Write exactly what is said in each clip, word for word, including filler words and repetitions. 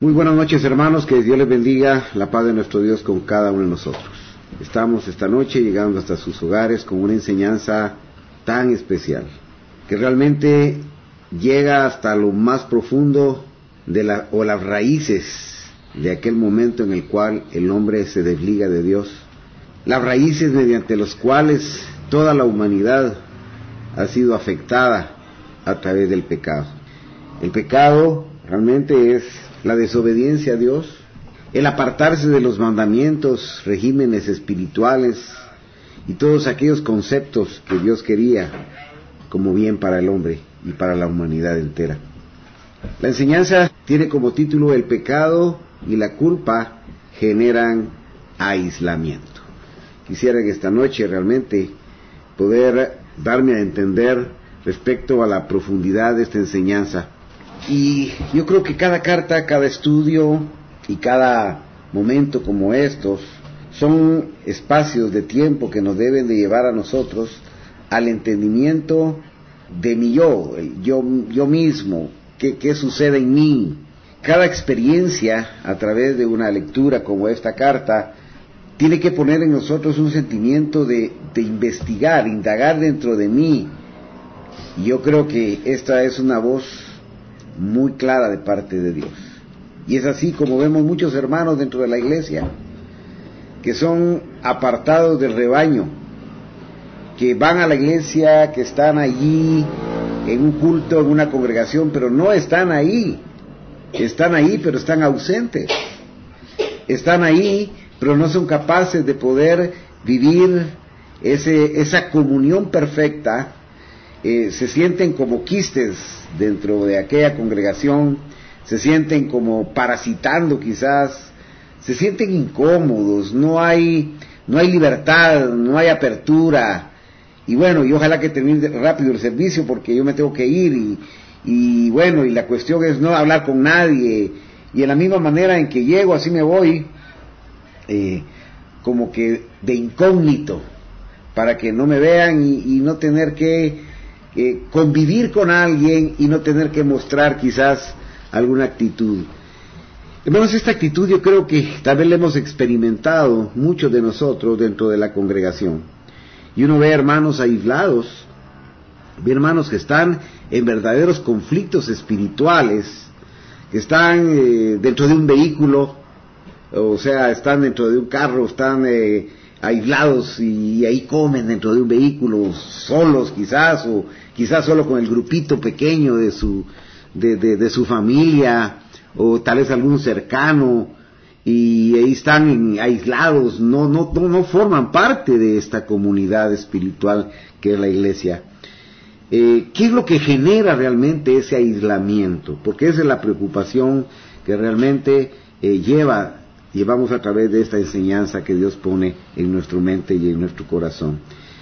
Muy buenas noches, hermanos, que Dios les bendiga, la paz de nuestro Dios con cada uno de nosotros. Estamos esta noche llegando hasta sus hogares con una enseñanza tan especial, que realmente llega hasta lo más profundo de la, o las raíces de aquel momento en el cual el hombre se desliga de Dios, las raíces mediante las cuales toda la humanidad ha sido afectada a través del pecado. El pecado realmente es la desobediencia a Dios, el apartarse de los mandamientos, regímenes espirituales y todos aquellos conceptos que Dios quería como bien para el hombre y para la humanidad entera. La enseñanza tiene como título: el pecado y la culpa generan aislamiento. Quisiera en esta noche realmente poder darme a entender respecto a la profundidad de esta enseñanza. Y yo creo que cada carta, cada estudio y cada momento como estos son espacios de tiempo que nos deben de llevar a nosotros al entendimiento de mi yo, el yo, yo mismo, qué, qué sucede en mí. Cada experiencia a través de una lectura como esta carta tiene que poner en nosotros un sentimiento de, de investigar, indagar dentro de mí. Y yo creo que esta es una voz muy clara de parte de Dios. Y es así como vemos muchos hermanos dentro de la iglesia que son apartados del rebaño, que van a la iglesia, que están allí en un culto, en una congregación, pero no están ahí. Están ahí, pero están ausentes. Están ahí, pero no son capaces de poder vivir ese, esa comunión perfecta. Eh, se sienten como quistes dentro de aquella congregación, se sienten como parasitando quizás, se sienten incómodos, no hay, no hay libertad, no hay apertura. Y bueno, y ojalá que termine rápido el servicio porque yo me tengo que ir y, y bueno, y la cuestión es no hablar con nadie, y de la misma manera en que llego así me voy, eh, como que de incógnito, para que no me vean y, y no tener que eh, convivir con alguien y no tener que mostrar quizás alguna actitud. Hermanos, esta actitud yo creo que tal vez la hemos experimentado muchos de nosotros dentro de la congregación. Y uno ve hermanos aislados, ve hermanos que están en verdaderos conflictos espirituales, que están eh, dentro de un vehículo, o sea, están dentro de un carro, están eh, aislados y, y ahí comen dentro de un vehículo, solos quizás, o quizás solo con el grupito pequeño de su, de, de, de su familia, o tal vez algún cercano, y ahí están en, aislados, no, no, no, no forman parte de esta comunidad espiritual que es la iglesia. Eh, ¿Qué es lo que genera realmente ese aislamiento? Porque esa es la preocupación que realmente eh, lleva, llevamos a través de esta enseñanza que Dios pone en nuestra mente y en nuestro corazón.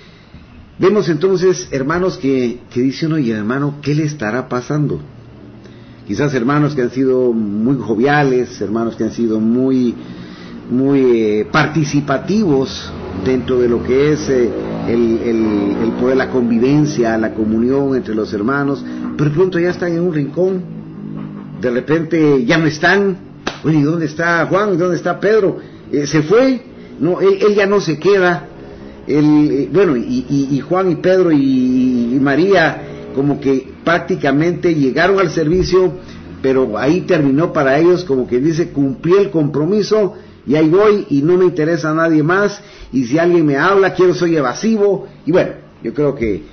Vemos entonces, hermanos, que, que dicen: oye, hermano, ¿qué le estará pasando? Quizás hermanos que han sido muy joviales, hermanos que han sido muy, muy eh, participativos dentro de lo que es eh, el, el, el poder, la convivencia, la comunión entre los hermanos, pero pronto ya están en un rincón, de repente ya no están. Oye, ¿dónde está Juan? ¿Dónde está Pedro? Eh, ¿Se fue? No, él, él ya no se queda. Él, eh, bueno, y, y, y Juan y Pedro y, y María como que prácticamente llegaron al servicio, pero ahí terminó para ellos, como que dice, cumplí el compromiso y ahí voy y no me interesa a nadie más, y si alguien me habla quiero soy evasivo. Y bueno, yo creo que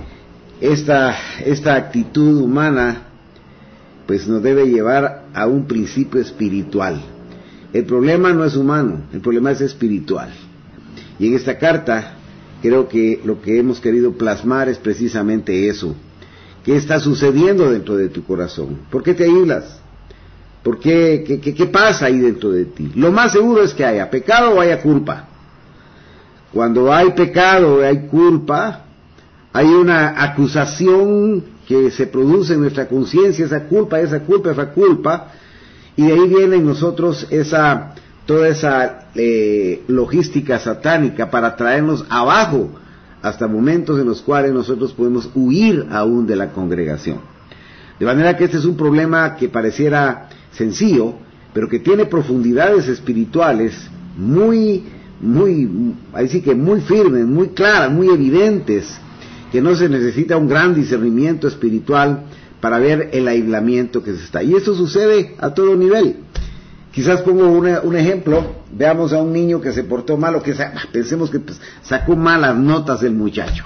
esta, esta actitud humana pues nos debe llevar a un principio espiritual. El problema no es humano, el problema es espiritual. Y en esta carta creo que lo que hemos querido plasmar es precisamente eso. ¿Qué está sucediendo dentro de tu corazón? ¿Por qué te aíslas? ¿Por qué? ¿Qué, qué, qué pasa ahí dentro de ti? Lo más seguro es que haya pecado o haya culpa. Cuando hay pecado o hay culpa, hay una acusación que se produce en nuestra conciencia, esa culpa, esa culpa, esa culpa, y de ahí viene en nosotros esa, toda esa eh, logística satánica para traernos abajo, hasta momentos en los cuales nosotros podemos huir aún de la congregación. De manera que este es un problema que pareciera sencillo, pero que tiene profundidades espirituales muy, muy, ahí sí que muy firmes, muy claras, muy evidentes, que no se necesita un gran discernimiento espiritual para ver el aislamiento que se está. Y eso sucede a todo nivel. Quizás pongo una, un ejemplo, veamos a un niño que se portó mal, o que pensemos que pues, sacó malas notas el muchacho.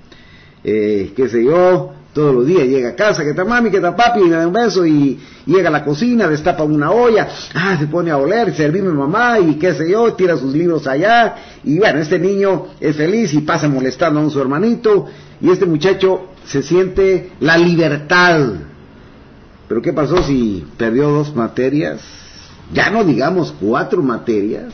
Eh, qué sé yo, todos los días llega a casa, que está mami, que está papi, y le da un beso, y, y llega a la cocina, destapa una olla, ah, se pone a oler, servirme mamá, y qué sé yo, tira sus libros allá, y bueno, este niño es feliz y pasa molestando a su hermanito, y este muchacho se siente la libertad. Pero ¿qué pasó si perdió dos materias? Ya no digamos cuatro materias.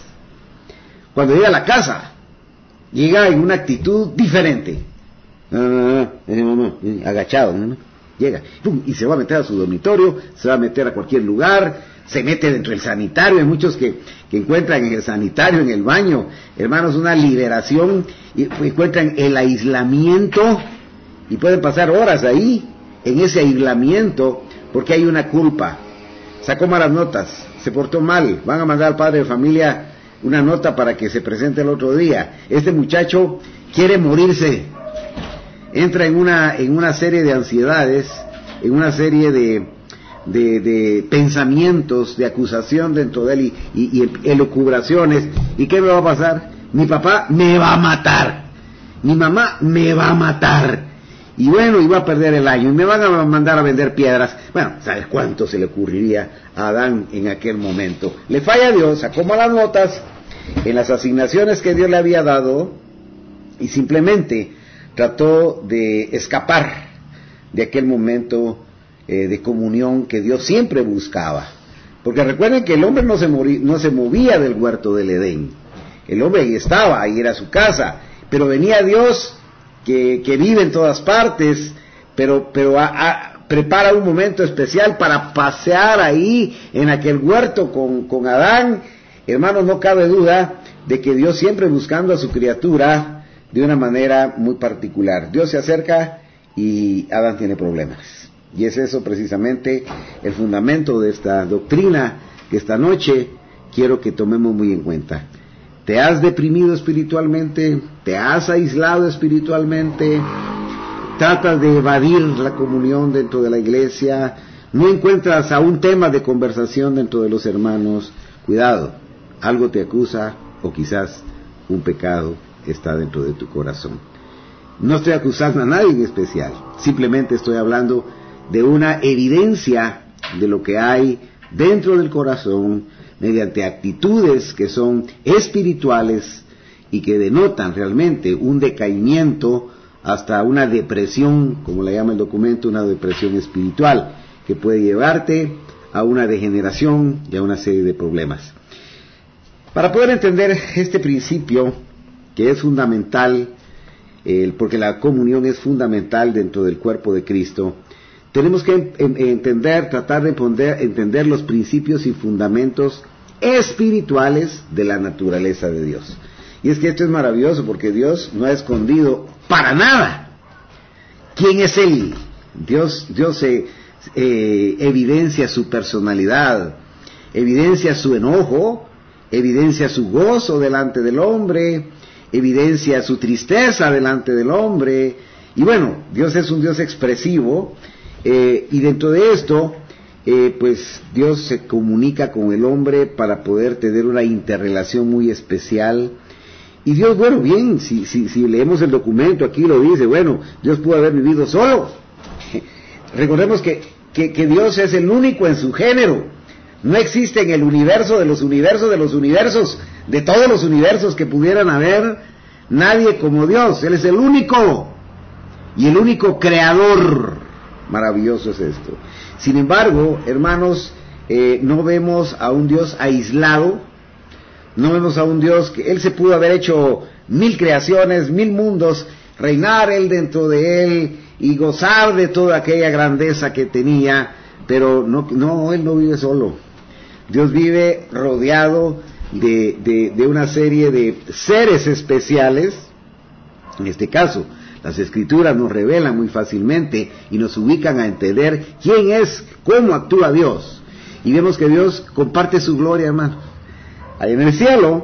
Cuando llega a la casa, llega en una actitud diferente. No, no, no, no, no, agachado, no, no. Llega, ¡pum!, y se va a meter a su dormitorio, se va a meter a cualquier lugar, se mete dentro del sanitario. Hay muchos que, que encuentran en el sanitario, en el baño, hermanos, una liberación, y encuentran el aislamiento, y pueden pasar horas ahí, en ese aislamiento, porque hay una culpa. Sacó malas notas, se portó mal, van a mandar al padre de familia una nota para que se presente el otro día. Este muchacho quiere morirse, entra en una en una serie de ansiedades, en una serie de de, de pensamientos de acusación dentro de él, y, y, y elucubraciones. ¿Y qué me va a pasar? Mi papá me va a matar, mi mamá me va a matar, y bueno, iba a perder el año, y me van a mandar a vender piedras. Bueno, ¿sabes cuánto se le ocurriría a Adán en aquel momento? Le falla a Dios, sacó malas notas en las asignaciones que Dios le había dado, y simplemente trató de escapar de aquel momento eh, de comunión que Dios siempre buscaba. Porque recuerden que el hombre no se, morí, no se movía del huerto del Edén. El hombre ahí estaba, ahí era su casa, pero venía Dios que, que vive en todas partes, pero, pero a, a, prepara un momento especial para pasear ahí en aquel huerto con, con Adán. Hermanos, no cabe duda de que Dios siempre buscando a su criatura de una manera muy particular. Dios se acerca y Adán tiene problemas. Y es eso precisamente el fundamento de esta doctrina que esta noche quiero que tomemos muy en cuenta. ¿Te has deprimido espiritualmente? ¿Te has aislado espiritualmente? ¿Tratas de evadir la comunión dentro de la iglesia? ¿No encuentras a un tema de conversación dentro de los hermanos? Cuidado, algo te acusa, o quizás un pecado está dentro de tu corazón. No estoy acusando a nadie en especial, simplemente estoy hablando de una evidencia de lo que hay dentro del corazón mediante actitudes que son espirituales y que denotan realmente un decaimiento hasta una depresión, como le llama el documento, una depresión espiritual, que puede llevarte a una degeneración y a una serie de problemas. Para poder entender este principio, que es fundamental, eh, porque la comunión es fundamental dentro del cuerpo de Cristo, tenemos que en, en, entender, tratar de entender, entender los principios y fundamentos espirituales de la naturaleza de Dios. Y es que esto es maravilloso, porque Dios no ha escondido para nada quién es Él. Dios, Dios eh, eh, evidencia su personalidad, evidencia su enojo, evidencia su gozo delante del hombre, evidencia su tristeza delante del hombre. Y bueno, Dios es un Dios expresivo, eh, y dentro de esto eh, pues Dios se comunica con el hombre para poder tener una interrelación muy especial. Y Dios, bueno, bien, si, si, si leemos el documento, aquí lo dice, bueno, Dios pudo haber vivido solo. Recordemos que, que, que Dios es el único en su género. No existe en el universo de los universos de los universos, de todos los universos que pudieran haber, nadie como Dios. Él es el único y el único creador. Maravilloso es esto. Sin embargo, hermanos, eh, no vemos a un Dios aislado, no vemos a un Dios que Él se pudo haber hecho mil creaciones, mil mundos, reinar Él dentro de Él y gozar de toda aquella grandeza que tenía, pero no, no Él no vive solo. Dios vive rodeado de, de, de una serie de seres especiales. En este caso, las Escrituras nos revelan muy fácilmente y nos ubican a entender quién es, cómo actúa Dios. y vemos que Dios comparte su gloria, hermanos. Ahí en el cielo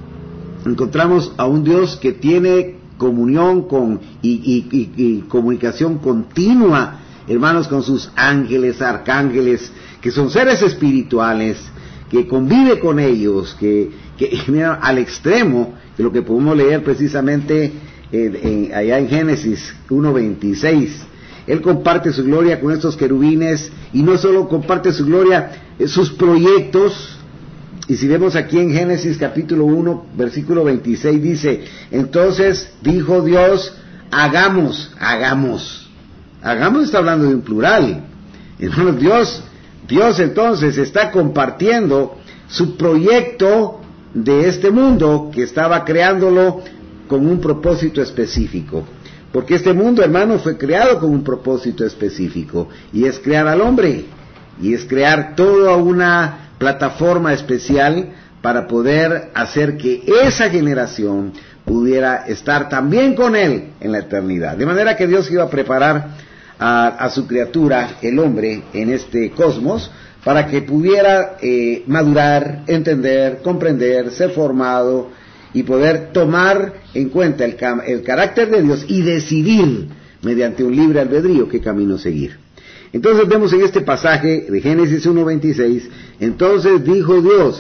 encontramos a un Dios que tiene comunión con y, y, y, y comunicación continua, hermanos, con sus ángeles, arcángeles, que son seres espirituales, que convive con ellos, que, que mira, al extremo de lo que podemos leer precisamente en, en, allá en Génesis uno veintiséis. Él comparte su gloria con estos querubines, y no solo comparte su gloria, sus proyectos. Y si vemos aquí en Génesis capítulo uno, versículo veintiséis, dice: entonces dijo Dios, hagamos, hagamos. Hagamos está hablando de un plural. Hermanos, Dios, Dios entonces está compartiendo su proyecto de este mundo, que estaba creándolo con un propósito específico. Porque este mundo, hermano, fue creado con un propósito específico, y es crear al hombre, y es crear toda una plataforma especial para poder hacer que esa generación pudiera estar también con él en la eternidad. De manera que Dios iba a preparar a, a su criatura, el hombre, en este cosmos, para que pudiera eh, madurar, entender, comprender, ser formado y poder tomar en cuenta el, el carácter de Dios y decidir mediante un libre albedrío qué camino seguir. Entonces vemos en este pasaje de Génesis uno veintiséis, entonces dijo Dios,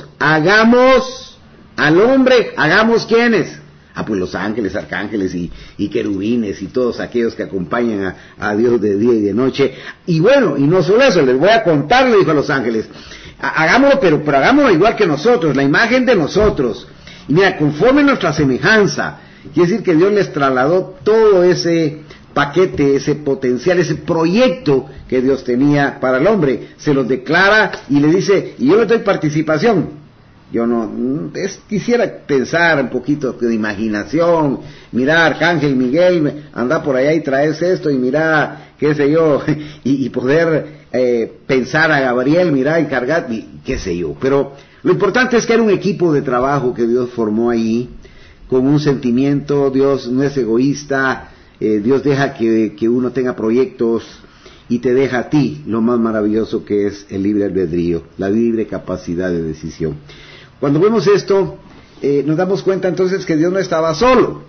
hagamos al hombre, hagamos ¿quiénes? Ah, pues los ángeles, arcángeles y, y querubines y todos aquellos que acompañan a, a Dios de día y de noche. Y bueno, y no solo eso, les voy a contar, le dijo a los ángeles, hagámoslo, pero, pero hagámoslo igual que nosotros, la imagen de nosotros. Y mira, conforme nuestra semejanza. Quiere decir que Dios les trasladó todo ese paquete, ese potencial, ese proyecto que Dios tenía para el hombre, se los declara y le dice, y yo le doy participación. Yo no, es, quisiera pensar un poquito de imaginación, mira, Arcángel Miguel, anda por allá y traes esto, y mira, qué sé yo, y, y poder eh, pensar a Gabriel, mira, encargar, y qué sé yo. Pero lo importante es que era un equipo de trabajo que Dios formó ahí, con un sentimiento. Dios no es egoísta. Eh, Dios deja que, que uno tenga proyectos y te deja a ti lo más maravilloso que es el libre albedrío, la libre capacidad de decisión. Cuando vemos esto, eh, nos damos cuenta entonces que Dios no estaba solo.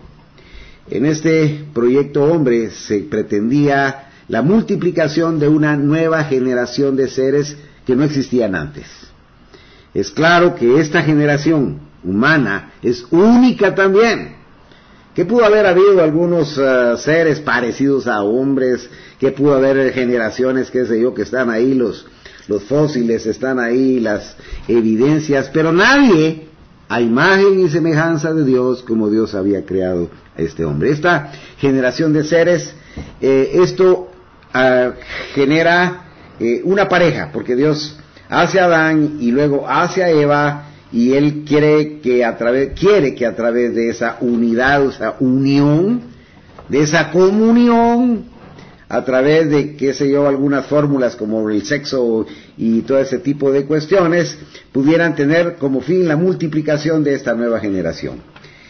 En este proyecto hombre se pretendía la multiplicación de una nueva generación de seres que no existían antes. Es claro que esta generación humana es única también. Que pudo haber habido algunos uh, seres parecidos a hombres, que pudo haber generaciones, qué sé yo, que están ahí, los, los fósiles, están ahí las evidencias, pero nadie a imagen y semejanza de Dios como Dios había creado a este hombre. Esta generación de seres, eh, esto uh, genera eh, una pareja, porque Dios hace a Adán y luego hace a Eva, y él quiere que a través quiere que a través de esa unidad, o sea, unión, de esa comunión, a través de, qué sé yo, algunas fórmulas como el sexo y todo ese tipo de cuestiones, pudieran tener como fin la multiplicación de esta nueva generación.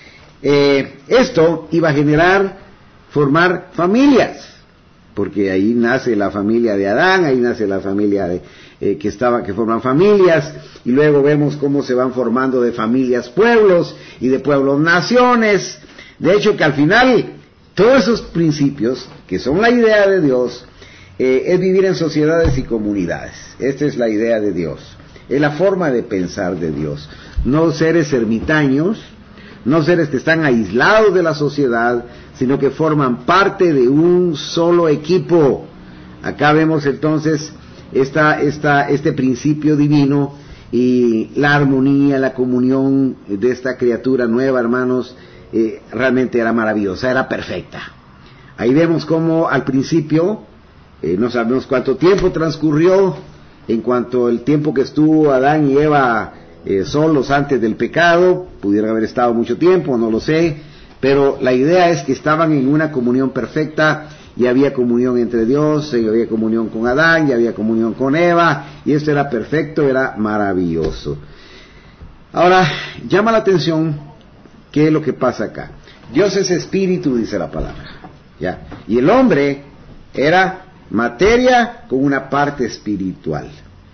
Eh, esto iba a generar, formar familias, porque ahí nace la familia de Adán, ahí nace la familia de Eh, que estaban, que forman familias, y luego vemos cómo se van formando de familias pueblos, y de pueblos naciones. De hecho que al final, todos esos principios, que son la idea de Dios, eh, es vivir en sociedades y comunidades. Esta es la idea de Dios, es la forma de pensar de Dios. No seres ermitaños, no seres que están aislados de la sociedad, sino que forman parte de un solo equipo. Acá vemos entonces Esta, esta, este principio divino y la armonía, la comunión de esta criatura nueva, hermanos, eh, realmente era maravillosa, era perfecta. Ahí vemos cómo al principio, eh, no sabemos cuánto tiempo transcurrió, en cuanto el tiempo que estuvo Adán y Eva eh, solos antes del pecado, pudieron haber estado mucho tiempo, no lo sé, pero la idea es que estaban en una comunión perfecta. Y había comunión entre Dios, y había comunión con Adán, y había comunión con Eva, y esto era perfecto, era maravilloso. Ahora, llama la atención qué es lo que pasa acá. Dios es espíritu, dice la palabra, ¿ya? Y el hombre era materia con una parte espiritual.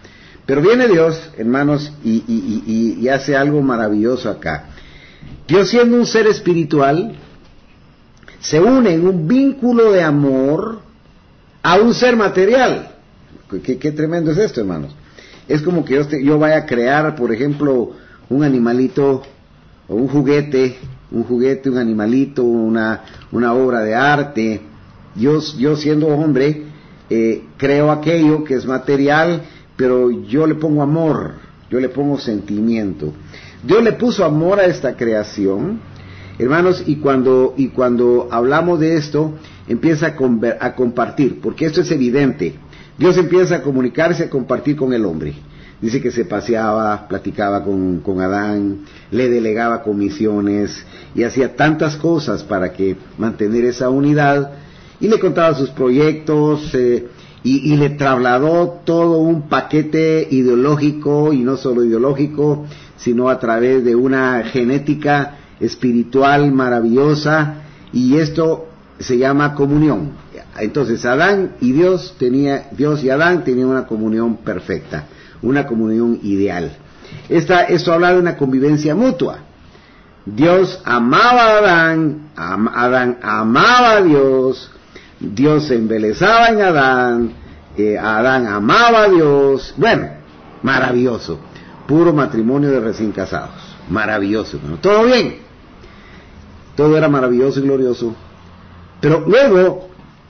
Pero viene Dios, hermanos, y, y, y, y hace algo maravilloso acá. Dios, siendo un ser espiritual, se une en un vínculo de amor a un ser material. ¿Qué, qué tremendo es esto, hermanos? Es como que yo, yo vaya a crear, por ejemplo, un animalito o un juguete, un juguete, un animalito, una, una obra de arte. Yo, yo siendo hombre, eh, creo aquello que es material, pero yo le pongo amor, yo le pongo sentimiento. Dios le puso amor a esta creación, hermanos, y cuando, y cuando hablamos de esto, empieza a, conver, a compartir, porque esto es evidente. Dios empieza a comunicarse, a compartir con el hombre. Dice que se paseaba, platicaba con, con Adán, le delegaba comisiones y hacía tantas cosas para que mantener esa unidad, y le contaba sus proyectos, eh, y, y le trasladó todo un paquete ideológico, y no solo ideológico, sino a través de una genética espiritual maravillosa, y esto se llama comunión. Entonces Adán y Dios tenía, Dios y Adán tenían una comunión perfecta, una comunión ideal. Esta, esto habla de una convivencia mutua. Dios amaba a Adán, am, Adán amaba a Dios, Dios se embelezaba en Adán, eh, Adán amaba a Dios. Bueno, maravilloso, puro matrimonio de recién casados, maravilloso, ¿no? Todo bien, todo era maravilloso y glorioso, pero luego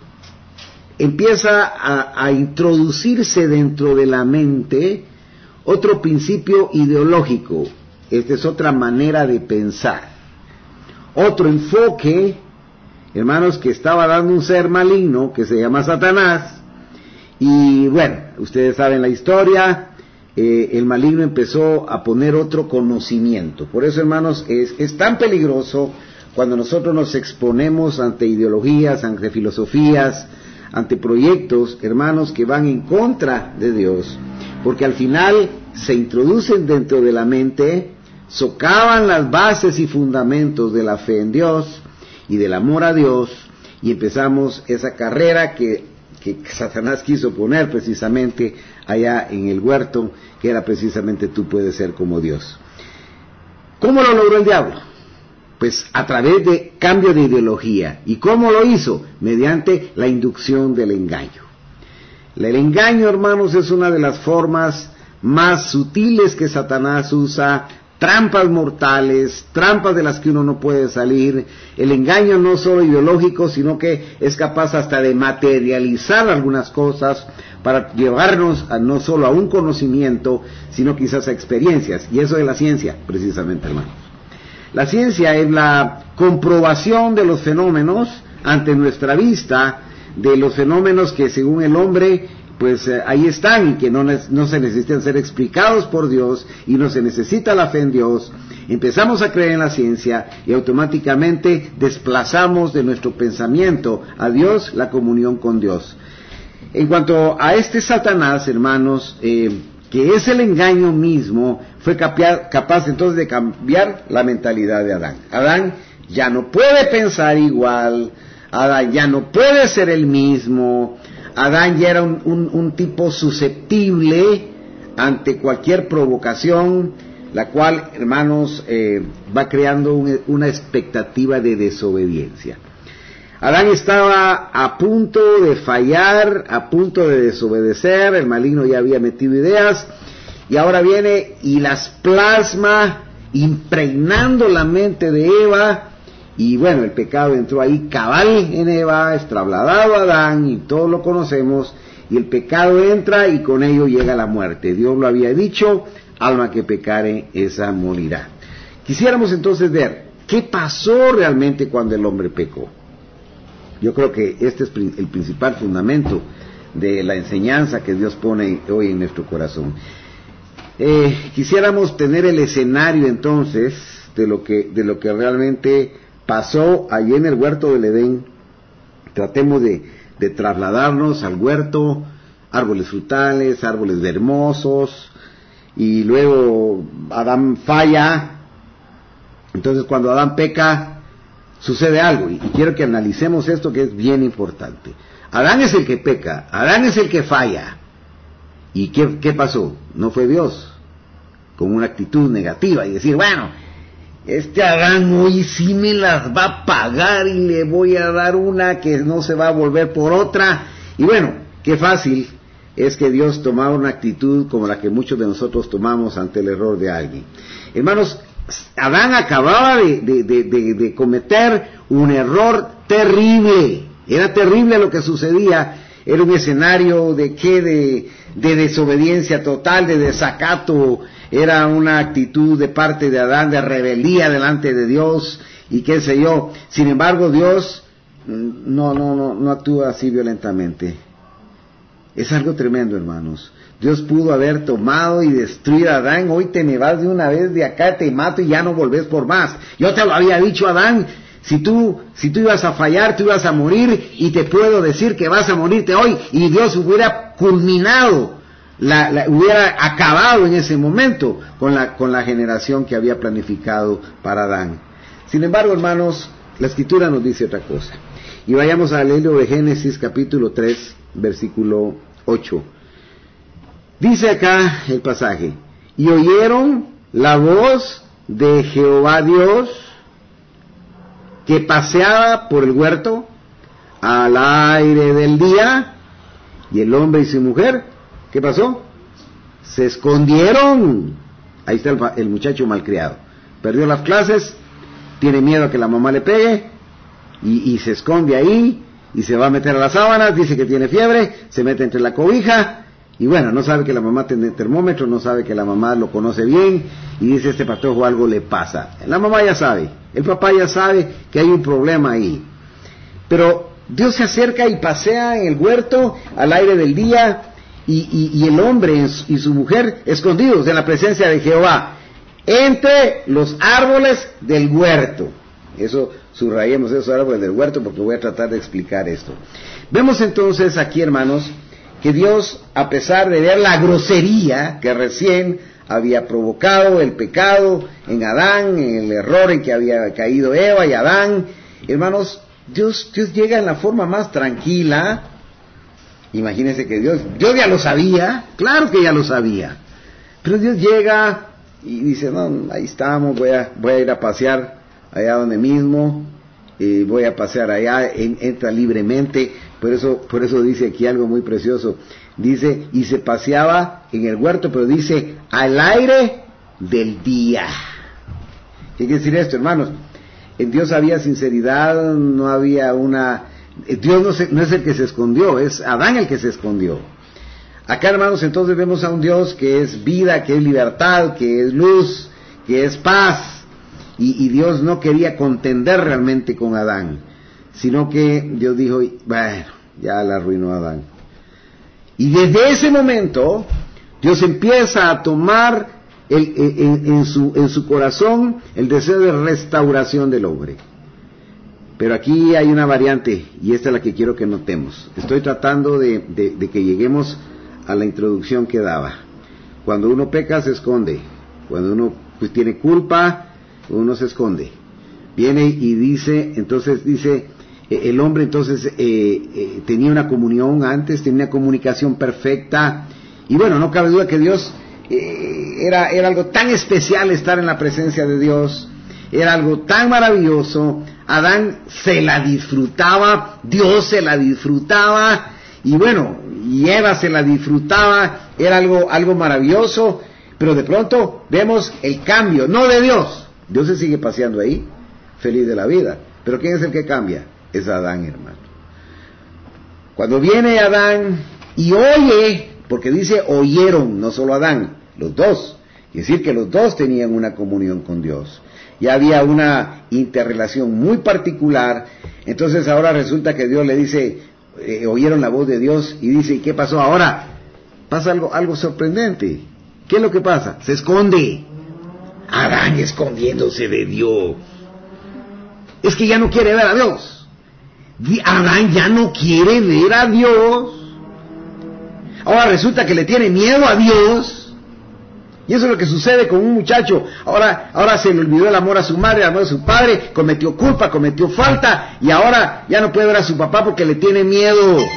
empieza a, a introducirse dentro de la mente otro principio ideológico. Esta es otra manera de pensar, otro enfoque, hermanos, que estaba dando un ser maligno que se llama Satanás. Y bueno, ustedes saben la historia. Eh, el maligno empezó a poner otro conocimiento. Por eso, hermanos, es, es tan peligroso cuando nosotros nos exponemos ante ideologías, ante filosofías, ante proyectos, hermanos, que van en contra de Dios, porque al final se introducen dentro de la mente, socavan las bases y fundamentos de la fe en Dios y del amor a Dios, y empezamos esa carrera que, que Satanás quiso poner precisamente allá en el huerto, que era precisamente tú puedes ser como Dios. ¿Cómo lo logró el diablo? Pues a través de cambio de ideología. ¿Y cómo lo hizo? Mediante la inducción del engaño. El engaño, hermanos, es una de las formas más sutiles que Satanás usa. Trampas mortales, trampas de las que uno no puede salir. El engaño no solo ideológico, sino que es capaz hasta de materializar algunas cosas para llevarnos a, no solo a un conocimiento, sino quizás a experiencias. Y eso es la ciencia, precisamente, hermanos. La ciencia es la comprobación de los fenómenos ante nuestra vista, de los fenómenos que según el hombre, pues eh, ahí están, y que no, no se necesitan ser explicados por Dios, y no se necesita la fe en Dios. Empezamos a creer en la ciencia y automáticamente desplazamos de nuestro pensamiento a Dios la comunión con Dios. En cuanto a este Satanás, hermanos, eh, que es el engaño mismo, fue capaz, capaz entonces de cambiar la mentalidad de Adán. Adán ya no puede pensar igual, Adán ya no puede ser el mismo. Adán ya era un, un, un tipo susceptible ante cualquier provocación, la cual, hermanos, eh, va creando un, una expectativa de desobediencia. Adán estaba a punto de fallar, a punto de desobedecer, el maligno ya había metido ideas, y ahora viene y las plasma, impregnando la mente de Eva. Y bueno, el pecado entró ahí cabal en Eva, es trasladado a Adán, y todos lo conocemos, y el pecado entra y con ello llega la muerte. Dios lo había dicho, alma que pecare, esa morirá. Quisiéramos entonces ver, ¿qué pasó realmente cuando el hombre pecó? Yo creo que este es el principal fundamento de la enseñanza que Dios pone hoy en nuestro corazón. Eh, quisiéramos tener el escenario entonces de lo que, de lo que realmente pasó allí en el huerto del Edén. Tratemos de, de trasladarnos al huerto, árboles frutales, árboles hermosos, y luego Adán falla. Entonces cuando Adán peca, sucede algo, y, y quiero que analicemos esto, que es bien importante. Adán es el que peca, Adán es el que falla, ¿Y qué, qué pasó? No fue Dios con una actitud negativa y decir, bueno, este Adán hoy sí me las va a pagar y le voy a dar una que no se va a volver por otra. Y bueno, qué fácil es que Dios tomara una actitud como la que muchos de nosotros tomamos ante el error de alguien. Hermanos, Adán acababa de, de, de, de, de cometer un error terrible. Era terrible lo que sucedía. Era un escenario de qué, de, de desobediencia total, de desacato. Era una actitud de parte de Adán de rebeldía delante de Dios y qué sé yo. Sin embargo, Dios no, no, no, no actúa así violentamente. Es algo tremendo, hermanos. Dios pudo haber tomado y destruido a Adán. Hoy te me vas de una vez de acá, te mato y ya no volvés por más. Yo te lo había dicho, Adán. Si tú, si tú ibas a fallar, tú ibas a morir, y te puedo decir que vas a morirte hoy, y Dios hubiera culminado, la, la, hubiera acabado en ese momento con la, con la generación que había planificado para Adán. Sin embargo, hermanos, la Escritura nos dice otra cosa. Y vayamos al libro de Génesis capítulo tres, versículo ocho. Dice acá el pasaje, y oyeron la voz de Jehová Dios, que paseaba por el huerto al aire del día, y el hombre y su mujer, ¿qué pasó? Se escondieron. Ahí está el, el muchacho malcriado. Perdió las clases, tiene miedo a que la mamá le pegue, y, y se esconde ahí, y se va a meter a las sábanas, dice que tiene fiebre, se mete entre la cobija, y bueno, no sabe que la mamá tiene termómetro, no sabe que la mamá lo conoce bien, y dice, este patojo algo le pasa. La mamá ya sabe, el papá ya sabe que hay un problema ahí. Pero Dios se acerca y pasea en el huerto al aire del día, y, y, y el hombre y su mujer escondidos en la presencia de Jehová, entre los árboles del huerto. Eso, subrayemos esos árboles del huerto porque voy a tratar de explicar esto. Vemos entonces aquí, hermanos, que Dios, a pesar de ver la grosería que recién había provocado el pecado en Adán, en el error en que había caído Eva y Adán, hermanos, Dios, Dios llega en la forma más tranquila. Imagínense que Dios, Dios ya lo sabía, claro que ya lo sabía, pero Dios llega y dice, no, ahí estamos, voy a, voy a ir a pasear allá donde mismo, eh, voy a pasear allá, en, entra libremente. Por eso, por eso dice aquí algo muy precioso. Dice, y se paseaba en el huerto, pero dice, al aire del día. ¿Qué quiere decir esto, hermanos? En Dios había sinceridad, no había una... Dios no, se, no es el que se escondió, es Adán el que se escondió. Acá, hermanos, entonces vemos a un Dios que es vida, que es libertad, que es luz, que es paz. Y, y Dios no quería contender realmente con Adán, sino que Dios dijo, bueno, ya la arruinó a Adán. Y desde ese momento, Dios empieza a tomar el, en, en, su, en su corazón el deseo de restauración del hombre. Pero aquí hay una variante, y esta es la que quiero que notemos. Estoy tratando de, de, de que lleguemos a la introducción que daba. Cuando uno peca, se esconde. Cuando uno pues, tiene culpa, uno se esconde. Viene y dice, entonces dice... El hombre entonces eh, eh, tenía una comunión antes, tenía una comunicación perfecta, y bueno, no cabe duda que Dios, eh, era, era algo tan especial estar en la presencia de Dios, era algo tan maravilloso. Adán se la disfrutaba, Dios se la disfrutaba, y bueno, y Eva se la disfrutaba, era algo, algo maravilloso, pero de pronto vemos el cambio, no de Dios. Dios se sigue paseando ahí, feliz de la vida, pero ¿quién es el que cambia? Es Adán, hermano. Cuando viene Adán y oye, porque dice oyeron, no solo Adán, los dos, es decir que los dos tenían una comunión con Dios, ya había una interrelación muy particular. Entonces ahora resulta que Dios le dice, eh, oyeron la voz de Dios, y dice, ¿y qué pasó ahora? Pasa algo, algo sorprendente. ¿Qué es lo que pasa? Se esconde. Adán escondiéndose de Dios. Es que ya no quiere ver a Dios. Adán ya no quiere ver a Dios. Ahora resulta que le tiene miedo a Dios. Y eso es lo que sucede con un muchacho. Ahora, ahora se le olvidó el amor a su madre, el amor a su padre, cometió culpa, cometió falta, y ahora ya no puede ver a su papá porque le tiene miedo.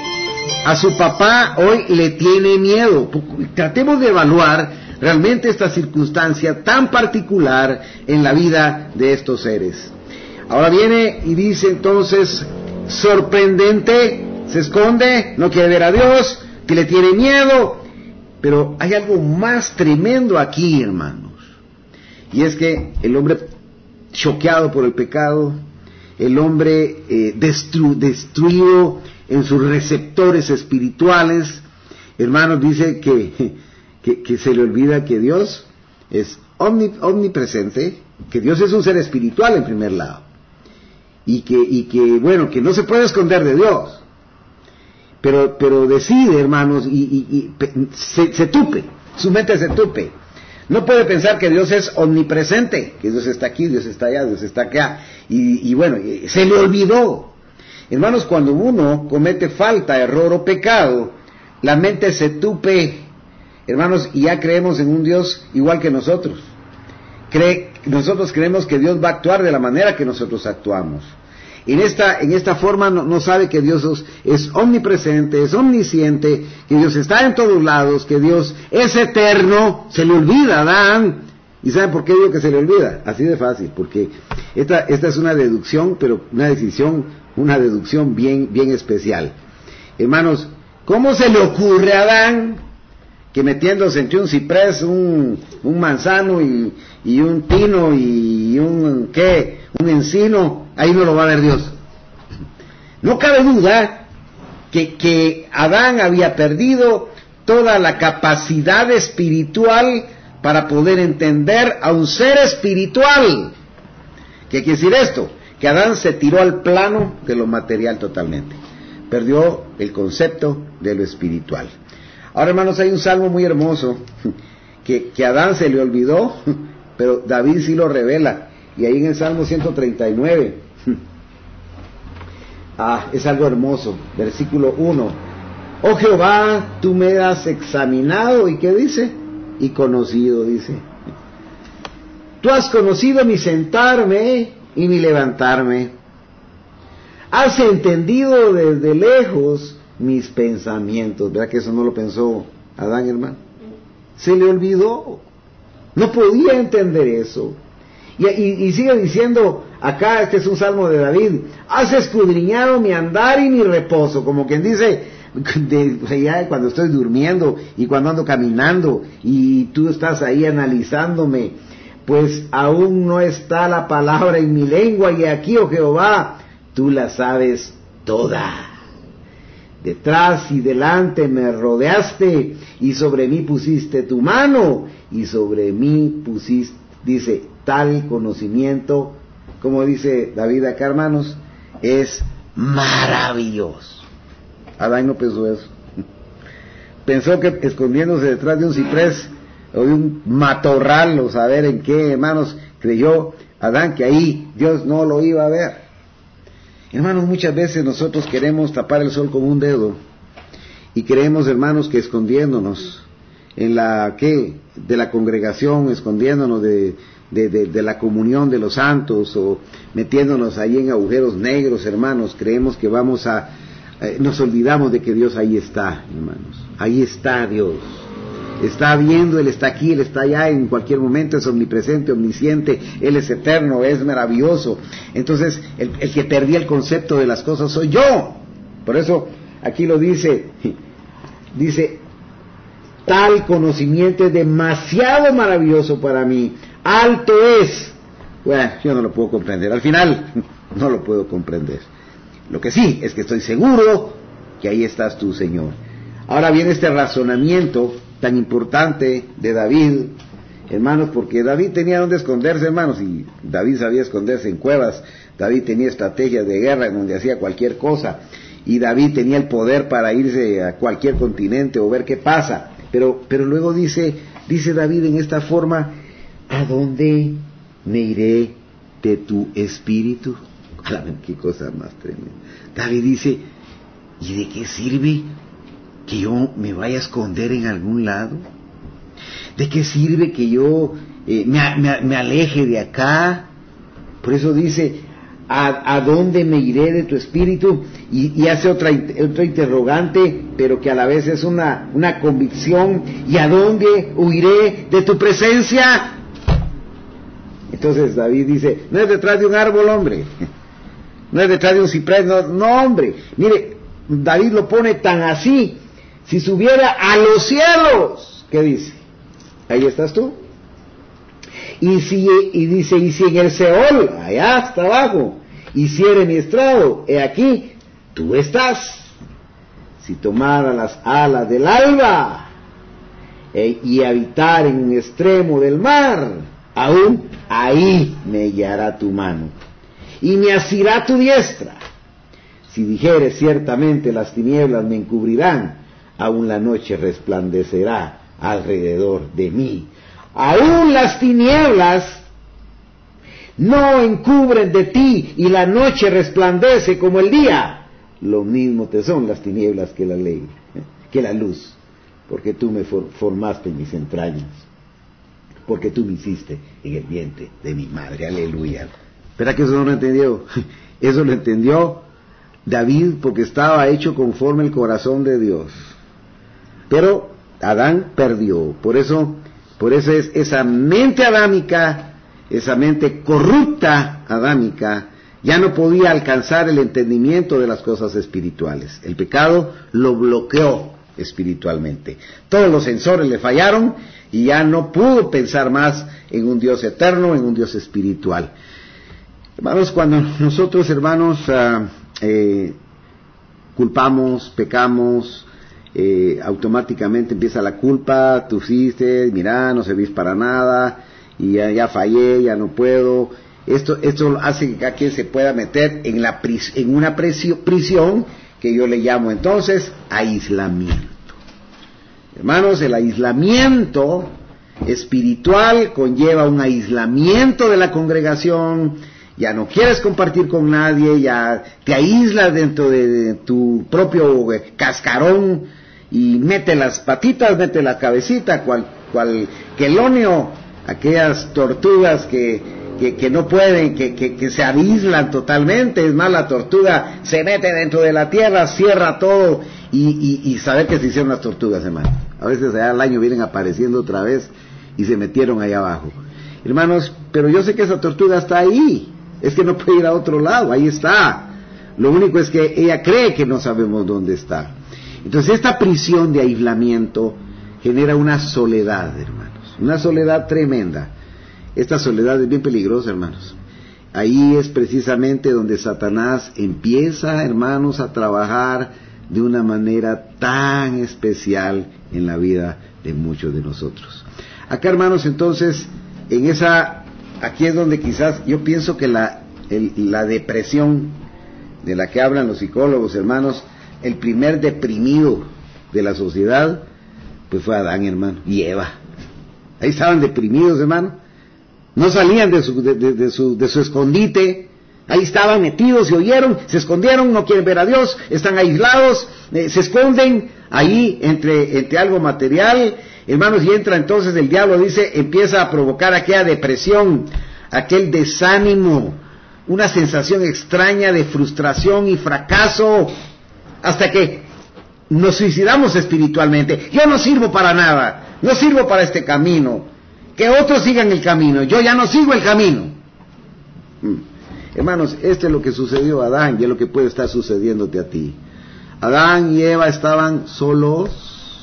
a su papá hoy le tiene miedo. Tratemos de evaluar realmente esta circunstancia tan particular en la vida de estos seres. Ahora viene y dice entonces, sorprendente, se esconde, no quiere ver a Dios, que le tiene miedo, pero hay algo más tremendo aquí, hermanos, y es que el hombre choqueado por el pecado, el hombre eh, destru- destruido en sus receptores espirituales, hermanos, dice que, que, que se le olvida que Dios es omni, omnipresente, que Dios es un ser espiritual en primer lado, y que, y que bueno, que no se puede esconder de Dios, pero, pero decide, hermanos, y, y, y se, se tupe, su mente se tupe. No puede pensar que Dios es omnipresente, que Dios está aquí, Dios está allá, Dios está acá, y, y bueno, se le olvidó. Hermanos, cuando uno comete falta, error o pecado, la mente se tupe, hermanos, y ya creemos en un Dios igual que nosotros. Cree, nosotros creemos que Dios va a actuar de la manera que nosotros actuamos. En esta, en esta forma no, no sabe que Dios es, es omnipresente, es omnisciente, que Dios está en todos lados, que Dios es eterno. Se le olvida, Adán. ¿Y saben por qué digo que se le olvida? Así de fácil, porque esta, esta es una deducción, pero una decisión, una deducción bien, bien especial. Hermanos, ¿cómo se le ocurre a Adán que metiéndose entre un ciprés, un, un manzano y, y un pino y un, ¿qué? un encino, ahí no lo va a ver Dios? No cabe duda que, que Adán había perdido toda la capacidad espiritual para poder entender a un ser espiritual. ¿Qué quiere decir esto? Que Adán se tiró al plano de lo material totalmente. Perdió el concepto de lo espiritual. Ahora, hermanos, hay un salmo muy hermoso que, que a Adán se le olvidó, pero David sí lo revela. Y ahí en el Salmo ciento treinta y nueve, ah, es algo hermoso, versículo uno. Oh Jehová, tú me has examinado, ¿y qué dice? Y conocido, dice. Tú has conocido mi sentarme y mi levantarme. Has entendido desde lejos mis pensamientos. ¿Verdad que eso no lo pensó Adán, hermano? Se le olvidó. No podía entender eso. Y, y, y sigue diciendo, acá este es un salmo de David, has escudriñado mi andar y mi reposo, como quien dice, de, ya cuando estoy durmiendo y cuando ando caminando y tú estás ahí analizándome, pues aún no está la palabra en mi lengua, y aquí, oh Jehová, tú la sabes toda. Detrás y delante me rodeaste, y sobre mí pusiste tu mano, y sobre mí pusiste, dice, tal conocimiento, como dice David acá, hermanos, es maravilloso. Adán no pensó eso. Pensó que escondiéndose detrás de un ciprés o de un matorral, o saber en qué, hermanos, creyó Adán que ahí Dios no lo iba a ver. Hermanos, muchas veces nosotros queremos tapar el sol con un dedo y creemos, hermanos, que escondiéndonos en la ¿qué? de la congregación, escondiéndonos de, de, de, de la comunión de los santos, o metiéndonos ahí en agujeros negros, hermanos, creemos que vamos a, eh, nos olvidamos de que Dios ahí está, hermanos, ahí está Dios, está viendo, Él está aquí, Él está allá en cualquier momento, es omnipresente, omnisciente, Él es eterno, es maravilloso. Entonces, el, el que perdía el concepto de las cosas soy yo. Por eso, aquí lo dice, dice, tal conocimiento es demasiado maravilloso para mí, alto es. Bueno, yo no lo puedo comprender, al final no lo puedo comprender. Lo que sí es que estoy seguro que ahí estás tú, Señor. Ahora viene este razonamiento tan importante de David, hermanos, porque David tenía donde esconderse, hermanos, y David sabía esconderse en cuevas. David tenía estrategias de guerra en donde hacía cualquier cosa, y David tenía el poder para irse a cualquier continente o ver qué pasa. Pero, pero luego dice, dice David en esta forma, ¿a dónde me iré de tu espíritu? Qué cosa más tremenda. David dice, ¿y de qué sirve que yo me vaya a esconder en algún lado? ¿De qué sirve que yo eh, me, me, me aleje de acá? Por eso dice, ¿A, a dónde me iré de tu espíritu? Y, y hace otra, otra interrogante, pero que a la vez es una, una convicción. ¿Y a dónde huiré de tu presencia? Entonces David dice, no es detrás de un árbol, hombre. No es detrás de un ciprés, no, no, hombre. Mire, David lo pone tan así. Si subiera a los cielos, ¿qué dice? Ahí estás tú. Y, si, y dice, y si en el Seol, allá hasta abajo, hiciere mi estrado, he aquí, tú estás. Si tomara las alas del alba eh, y habitar en un extremo del mar, aún ahí me guiará tu mano y me asirá tu diestra. Si dijere ciertamente las tinieblas me encubrirán, aún la noche resplandecerá alrededor de mí. Aún las tinieblas no encubren de ti y la noche resplandece como el día. Lo mismo te son las tinieblas que la ley, que la luz, porque tú me formaste en mis entrañas, porque tú me hiciste en el vientre de mi madre. Aleluya. ¿Espera que eso no lo entendió? Eso lo entendió David porque estaba hecho conforme el corazón de Dios. Pero Adán perdió. Por eso, por eso es esa mente adámica, esa mente corrupta adámica, ya no podía alcanzar el entendimiento de las cosas espirituales. El pecado lo bloqueó espiritualmente. Todos los sensores le fallaron y ya no pudo pensar más en un Dios eterno, en un Dios espiritual. Hermanos, cuando nosotros, hermanos, uh, eh, culpamos, pecamos, eh, automáticamente empieza la culpa. Tú hiciste, mira, no servís para nada, y ya, ya fallé, ya no puedo. Esto, esto hace que cada quien se pueda meter en, la pris, en una prisio, prisión que yo le llamo entonces aislamiento. Hermanos, el aislamiento espiritual conlleva un aislamiento de la congregación. Ya no quieres compartir con nadie, ya te aíslas dentro de, de tu propio cascarón y mete las patitas, mete la cabecita, cual, cual quelonio, aquellas tortugas que, que, que no pueden, que, que, que se aíslan totalmente. Es más, la tortuga se mete dentro de la tierra, cierra todo y, y, y saber que se hicieron las tortugas, hermano. A veces allá al año vienen apareciendo otra vez y se metieron allá abajo. Hermanos, pero yo sé que esa tortuga está ahí. Es que no puede ir a otro lado, ahí está. Lo único es que ella cree que no sabemos dónde está. Entonces esta prisión de aislamiento genera una soledad, hermanos, una soledad tremenda. Esta soledad es bien peligrosa, hermanos. Ahí es precisamente donde Satanás empieza, hermanos, a trabajar de una manera tan especial en la vida de muchos de nosotros. Acá, hermanos, entonces, en esa... Aquí es donde quizás yo pienso que la, el, la depresión de la que hablan los psicólogos, hermanos, el primer deprimido de la sociedad, pues fue Adán, hermano, y Eva. Ahí estaban deprimidos, hermano. No salían de su, de, de, de su, de su escondite. Ahí estaban metidos, se oyeron, se escondieron, no quieren ver a Dios, están aislados, eh, se esconden ahí entre, entre algo material. Hermanos, y entra entonces el diablo, dice, empieza a provocar aquella depresión, aquel desánimo, una sensación extraña de frustración y fracaso, hasta que nos suicidamos espiritualmente. Yo no sirvo para nada, no sirvo para este camino, que otros sigan el camino, yo ya no sigo el camino. Hmm. Hermanos, esto es lo que sucedió a Adán y es lo que puede estar sucediéndote a ti. Adán y Eva estaban solos.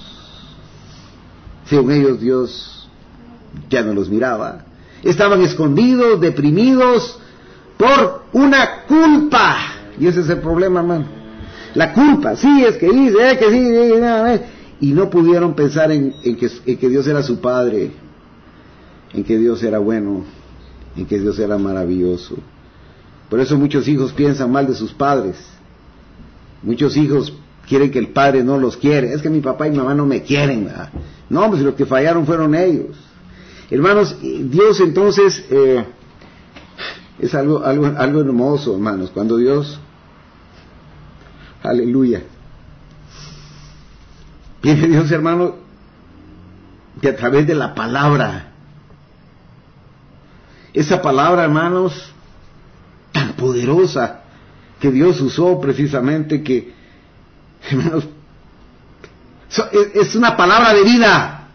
Según ellos, Dios ya no los miraba. Estaban escondidos, deprimidos, por una culpa. Y ese es el problema, hermano. La culpa, sí, es que hice, es que sí, eh, eh, y no pudieron pensar en, en, que, en que Dios era su Padre, en que Dios era bueno, en que Dios era maravilloso. Por eso muchos hijos piensan mal de sus padres. Muchos hijos quieren que el padre no los quiere. Es que mi papá y mi mamá no me quieren, ¿verdad? No, pues los que fallaron fueron ellos. Hermanos, Dios entonces eh, es algo, algo, algo hermoso, hermanos, cuando Dios, aleluya, viene Dios, hermano, que a través de la palabra, esa palabra, hermanos, tan poderosa que Dios usó precisamente, que, hermanos, es una palabra de vida.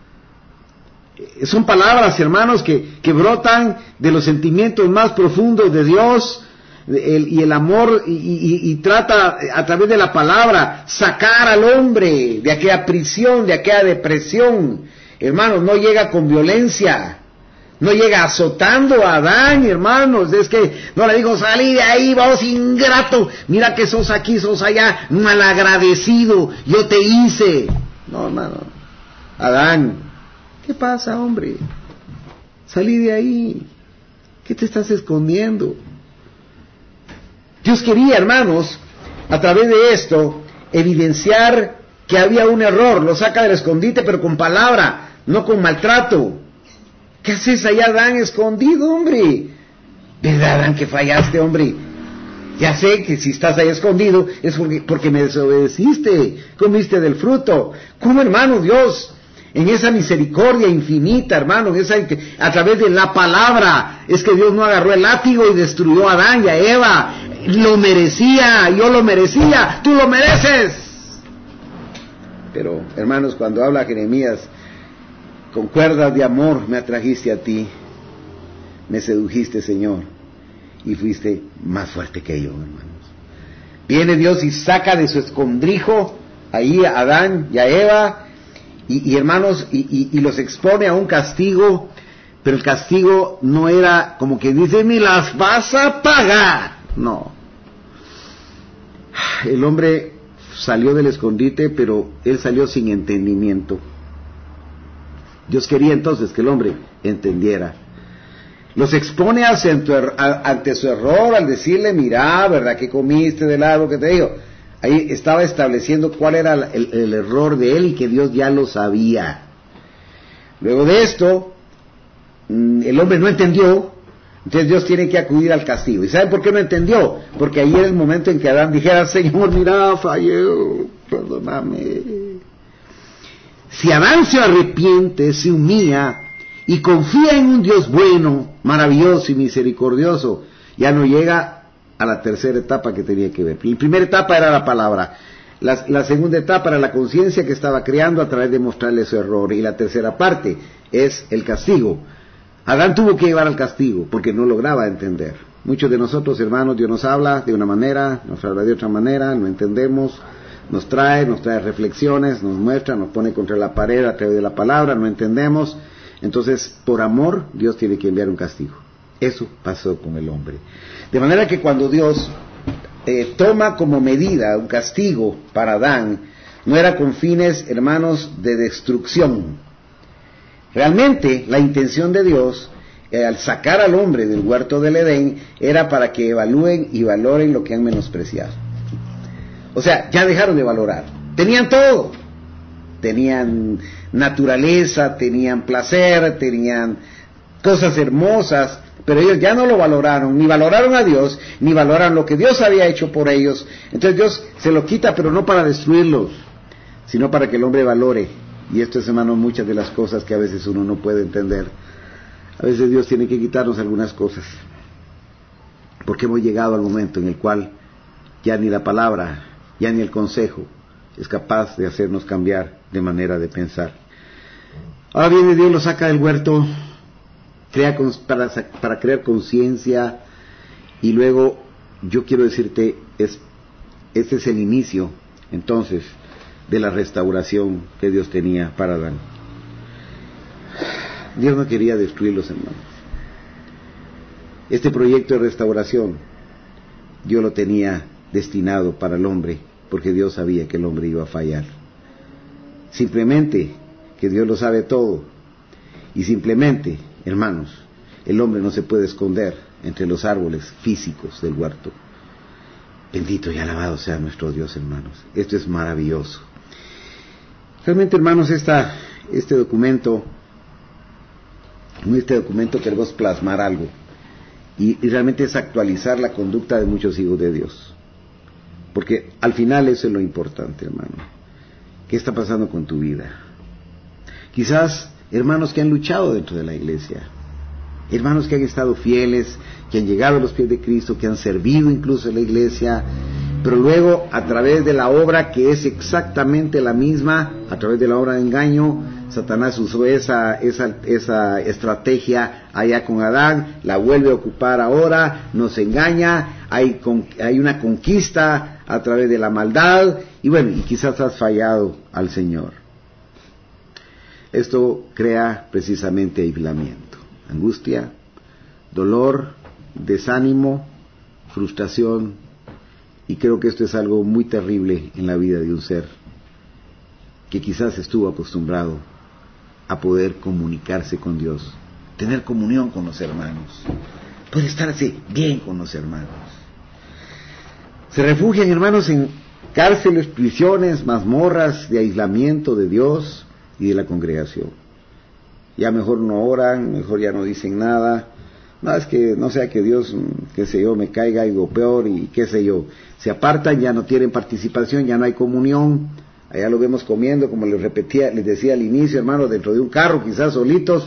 Son palabras, hermanos, que, que brotan de los sentimientos más profundos de Dios, el, y el amor, y, y, y trata a través de la palabra sacar al hombre de aquella prisión, de aquella depresión. Hermanos, no llega con violencia, no llega azotando a Adán, hermanos. Es que no le digo, salí de ahí, vos ingrato, mira que sos aquí, sos allá, malagradecido, yo te hice. No, hermano. Adán, ¿qué pasa, hombre? Salí de ahí. ¿Qué te estás escondiendo? Dios quería, hermanos, a través de esto, evidenciar que había un error. Lo saca del escondite, pero con palabra, no con maltrato. ¿Qué haces allá, Adán, escondido, hombre? ¿Verdad, Adán, que fallaste, hombre? Ya sé que si estás ahí escondido es porque, porque me desobedeciste, comiste del fruto. ¿Cómo, hermano, Dios, en esa misericordia infinita, hermano, en esa, a través de la palabra, es que Dios no agarró el látigo y destruyó a Adán y a Eva? Lo merecía, yo lo merecía, tú lo mereces. Pero, hermanos, cuando habla Jeremías, con cuerdas de amor me atrajiste a ti, me sedujiste, Señor, y fuiste más fuerte que yo, hermanos. Viene Dios y saca de su escondrijo ahí a Adán y a Eva, y, y hermanos, y, y, y los expone a un castigo, pero el castigo no era como que dice, me las vas a pagar. No. El hombre salió del escondite, pero él salió sin entendimiento. Dios quería entonces que el hombre entendiera. Los expone ante su error al decirle, mira, ¿verdad que comiste del árbol que te digo? Ahí estaba estableciendo cuál era el, el error de él y que Dios ya lo sabía. Luego de esto, el hombre no entendió, entonces Dios tiene que acudir al castigo. ¿Y saben por qué no entendió? Porque ahí era el momento en que Adán dijera, Señor, mira, fallé, perdóname. Si Adán se arrepiente, se humilla y confía en un Dios bueno, maravilloso y misericordioso, ya no llega a la tercera etapa que tenía que ver. La primera etapa era la palabra, la, la segunda etapa era la conciencia que estaba creando a través de mostrarle su error, y la tercera parte es el castigo. Adán tuvo que llevar al castigo porque no lograba entender. Muchos de nosotros, hermanos, Dios nos habla de una manera, nos habla de otra manera, no entendemos, nos trae, nos trae reflexiones, nos muestra, nos pone contra la pared a través de la palabra, no entendemos. Entonces, por amor, Dios tiene que enviar un castigo. Eso pasó con el hombre. De manera que cuando Dios eh, toma como medida un castigo para Adán, no era con fines, hermanos, de destrucción. Realmente, la intención de Dios, eh, al sacar al hombre del huerto del Edén, era para que evalúen y valoren lo que han menospreciado. O sea, ya dejaron de valorar. Tenían todo. Tenían naturaleza, tenían placer, tenían cosas hermosas, pero ellos ya no lo valoraron, ni valoraron a Dios, ni valoraron lo que Dios había hecho por ellos. Entonces Dios se lo quita, pero no para destruirlos, sino para que el hombre valore. Y esto es, hermano, muchas de las cosas que a veces uno no puede entender. A veces Dios tiene que quitarnos algunas cosas, porque hemos llegado al momento en el cual ya ni la palabra, ya ni el consejo es capaz de hacernos cambiar de manera de pensar. Ahora viene Dios, lo saca del huerto, crea para, para crear conciencia, y luego yo quiero decirte, es, este es el inicio, entonces, de la restauración que Dios tenía para Adán. Dios no quería destruirlos, hermanos. Este proyecto de restauración, Dios lo tenía destinado para el hombre, porque Dios sabía que el hombre iba a fallar. Simplemente que Dios lo sabe todo, y simplemente, hermanos, el hombre no se puede esconder entre los árboles físicos del huerto. Bendito y alabado sea nuestro Dios, hermanos. Esto es maravilloso. Realmente, hermanos, esta, este documento, en este documento queremos plasmar algo, y, y realmente es actualizar la conducta de muchos hijos de Dios. Porque al final eso es lo importante, hermano. ¿Qué está pasando con tu vida? Quizás hermanos que han luchado dentro de la iglesia, hermanos que han estado fieles, que han llegado a los pies de Cristo, que han servido incluso en la iglesia, pero luego a través de la obra que es exactamente la misma, a través de la obra de engaño, Satanás usó esa, esa, esa estrategia allá con Adán, la vuelve a ocupar ahora, nos engaña, hay, con, hay una conquista a través de la maldad, y bueno, y quizás has fallado al Señor. Esto crea precisamente aislamiento, angustia, dolor, desánimo, frustración, y creo que esto es algo muy terrible en la vida de un ser que quizás estuvo acostumbrado a poder comunicarse con Dios, tener comunión con los hermanos, poder estarse bien con los hermanos. Se refugian, hermanos, en cárceles, prisiones, mazmorras de aislamiento de Dios y de la congregación. Ya mejor no oran, mejor ya no dicen nada. No, es que no sea que Dios, qué sé yo, me caiga algo peor y qué sé yo. Se apartan, ya no tienen participación, ya no hay comunión. Allá lo vemos comiendo, como les repetía, les decía al inicio, hermano, dentro de un carro, quizás solitos,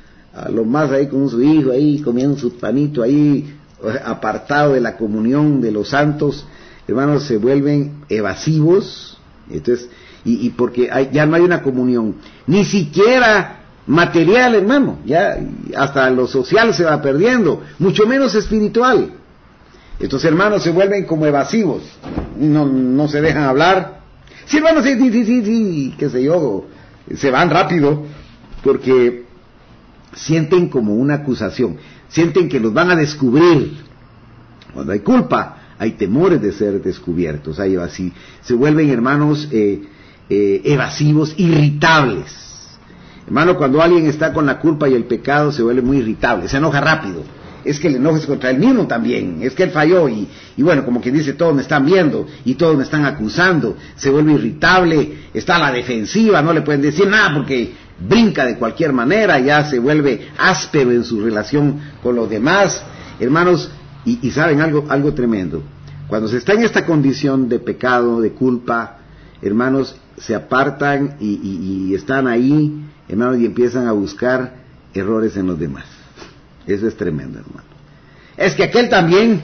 a lo más ahí con su hijo, ahí comiendo su panito, ahí apartado de la comunión de los santos. Hermanos, se vuelven evasivos, entonces, y, y porque hay, ya no hay una comunión, ni siquiera material, hermano, ya hasta lo social se va perdiendo, mucho menos espiritual. Estos hermanos se vuelven como evasivos, no, no se dejan hablar. Sí, hermano, sí, sí, sí, sí, sí, qué sé yo, se van rápido, porque sienten como una acusación, sienten que los van a descubrir. Cuando hay culpa, hay temores de ser descubiertos, hay así, se vuelven hermanos eh, eh, evasivos, irritables. Hermano, cuando alguien está con la culpa y el pecado, se vuelve muy irritable, se enoja rápido. Es que el enojo es contra él mismo también, es que él falló y, y bueno, como quien dice, todos me están viendo y todos me están acusando, se vuelve irritable, está a la defensiva, no le pueden decir nada porque brinca de cualquier manera, ya se vuelve áspero en su relación con los demás. Hermanos, y, y saben algo, algo tremendo, cuando se está en esta condición de pecado, de culpa, hermanos, se apartan y, y, y están ahí, hermanos, y empiezan a buscar errores en los demás. Eso es tremendo, hermano. Es que aquel también,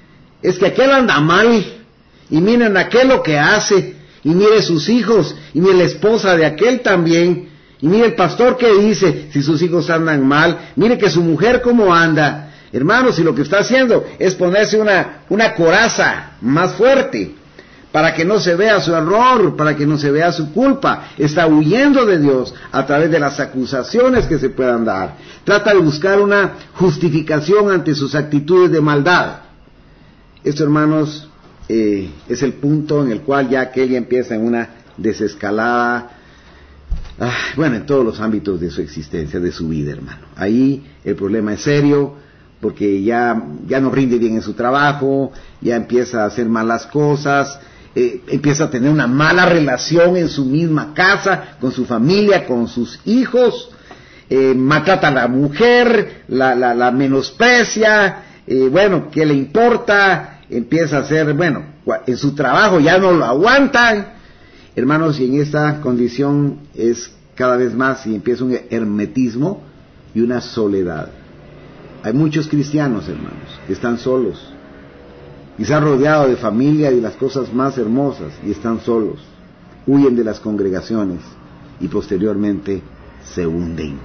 es que aquel anda mal, y miren aquel lo que hace, y mire sus hijos, y mire la esposa de aquel también, y mire el pastor que dice, si sus hijos andan mal, mire que su mujer cómo anda. Hermanos, y lo que está haciendo es ponerse una, una coraza más fuerte, para que no se vea su error, para que no se vea su culpa. Está huyendo de Dios a través de las acusaciones que se puedan dar. Trata de buscar una justificación ante sus actitudes de maldad. Esto, hermanos, eh, es el punto en el cual ya aquella empieza en una desescalada, ah, bueno, en todos los ámbitos de su existencia, de su vida, hermano. Ahí el problema es serio, porque ya, ya no rinde bien en su trabajo, ya empieza a hacer malas cosas, Eh, empieza a tener una mala relación en su misma casa, con su familia, con sus hijos, eh, maltrata a la mujer, la, la, la menosprecia, eh, bueno, ¿qué le importa? Empieza a hacer, bueno, en su trabajo ya no lo aguantan, hermanos, y en esta condición es cada vez más, y empieza un hermetismo y una soledad. Hay muchos cristianos, hermanos, que están solos, quizás rodeado de familia y las cosas más hermosas, y están solos, huyen de las congregaciones y posteriormente se hunden.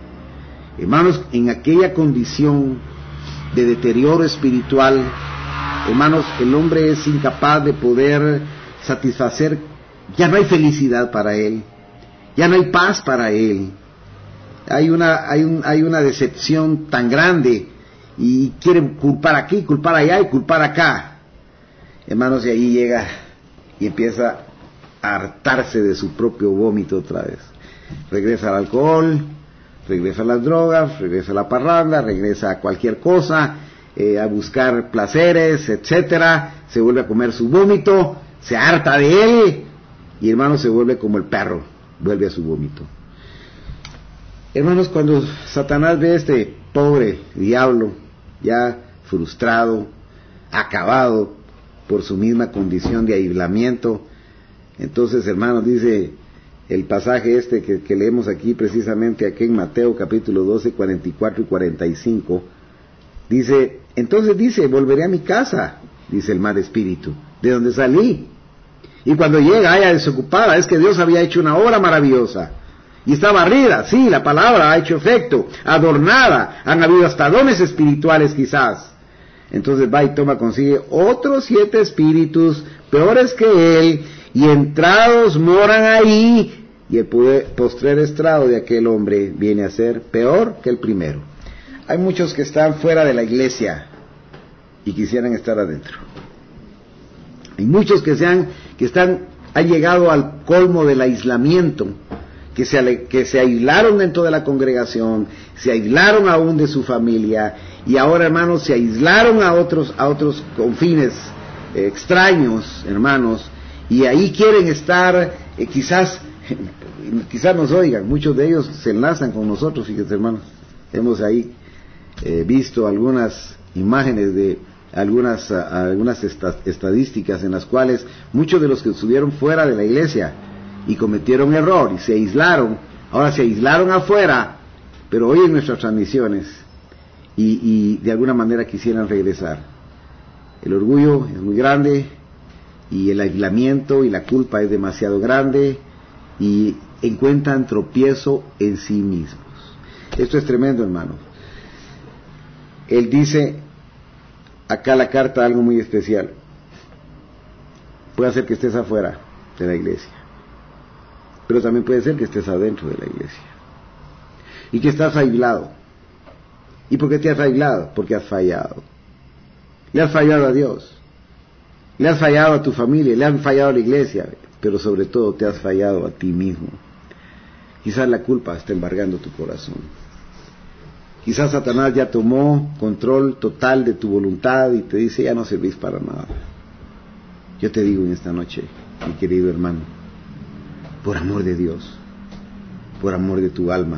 Hermanos, en aquella condición de deterioro espiritual, hermanos, el hombre es incapaz de poder satisfacer, ya no hay felicidad para él, ya no hay paz para él, hay una, hay un, hay una decepción tan grande, y quieren culpar aquí, culpar allá y culpar acá. Hermanos, y ahí llega y empieza a hartarse de su propio vómito otra vez. Regresa al alcohol, regresa a las drogas, regresa a la parranda, regresa a cualquier cosa, eh, a buscar placeres, etcétera. Se vuelve a comer su vómito, se harta de él, y hermanos, se vuelve como el perro, vuelve a su vómito. Hermanos, cuando Satanás ve a este pobre diablo, ya frustrado, acabado por su misma condición de aislamiento, entonces, hermanos, dice, el pasaje este que, que leemos aquí precisamente aquí en Mateo capítulo doce, cuarenta y cuatro y cuarenta y cinco, dice, entonces dice, volveré a mi casa, dice el mal espíritu, de donde salí. Y cuando llega, haya desocupada, es que Dios había hecho una obra maravillosa. Y está barrida, sí, la palabra ha hecho efecto, adornada, han habido hasta dones espirituales quizás. Entonces va y toma consigo otros siete espíritus, peores que él, y entrados moran ahí, y el postrer estrado de aquel hombre viene a ser peor que el primero. Hay muchos que están fuera de la iglesia y quisieran estar adentro. Hay muchos que se han, que están, han llegado al colmo del aislamiento, que se, que se aislaron dentro de la congregación, se aislaron aún de su familia, y ahora, hermanos, se aislaron a otros, a otros confines eh, extraños, hermanos, y ahí quieren estar, eh, quizás, quizás nos oigan, muchos de ellos se enlazan con nosotros, fíjense, hermanos, hemos ahí eh, visto algunas imágenes de algunas, uh, algunas esta, estadísticas en las cuales muchos de los que estuvieron fuera de la iglesia y cometieron error y se aislaron, ahora se aislaron afuera, pero oyen nuestras transmisiones y, y de alguna manera quisieran regresar. El orgullo es muy grande y el aislamiento y la culpa es demasiado grande y encuentran tropiezo en sí mismos. Esto es tremendo, hermano. Él dice acá la carta algo muy especial. Puede ser que estés afuera de la iglesia, pero también puede ser que estés adentro de la iglesia y que estás aislado. ¿Y por qué te has aislado? Porque has fallado. Le has fallado a Dios, le has fallado a tu familia, le has fallado a la iglesia, pero sobre todo te has fallado a ti mismo. Quizás la culpa está embargando tu corazón. Quizás Satanás ya tomó control total de tu voluntad y te dice, ya no servís para nada. Yo te digo en esta noche, mi querido hermano, por amor de Dios, por amor de tu alma,